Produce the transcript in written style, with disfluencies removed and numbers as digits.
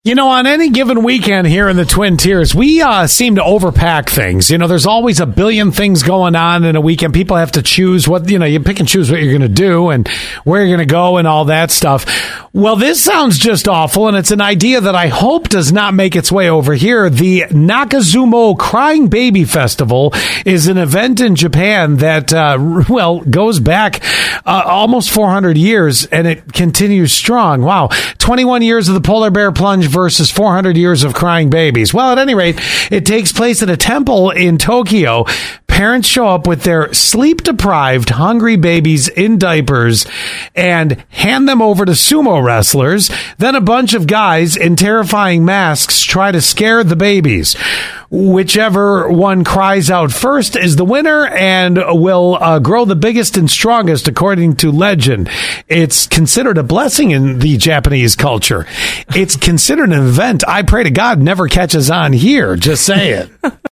You know, on any given weekend here in the Twin Tiers, we seem to overpack things. You know, there's always a billion things going on in a weekend. People have to choose what, you know, you pick and choose what you're going to do and where you're going to go and all that stuff. Well, this sounds just awful, and it's an idea that I hope does not make its way over here. The Nakazumo Crying Baby Festival is an event in Japan that, goes back almost 400 years, and it continues strong. Wow. 21 years of the polar bear plunge versus 400 years of crying babies. Well, at any rate, it takes place at a temple in Tokyo. Parents show up with their sleep-deprived, hungry babies in diapers and hand them over to sumo wrestlers. Then a bunch of guys in terrifying masks try to scare the babies. Whichever one cries out first is the winner and will grow the biggest and strongest, according to legend. It's considered a blessing in the Japanese culture. It's considered an event I pray to God never catches on here. Just say it.